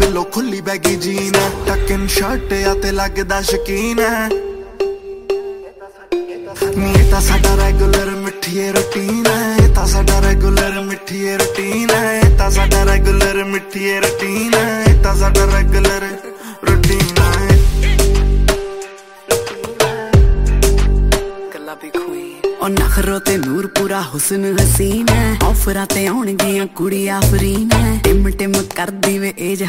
below खुली baggy jean है tuck in shirt या ते लगदा शकीन है नी ये तां साडा रेगुलर मिठिए रूटीन है ये तां साडा रेगुलर मिठिए रूटीन है ये तां साडा रेगुलर मिठिए रूटीन है ये तां साडा रेगुलर रूटीन है ओ नखरो ते नूर पूरा हुस्न हसीन है ऑफरां ते आउणगियां कुड़ी आफरीन है टिम टिम करदी वे एज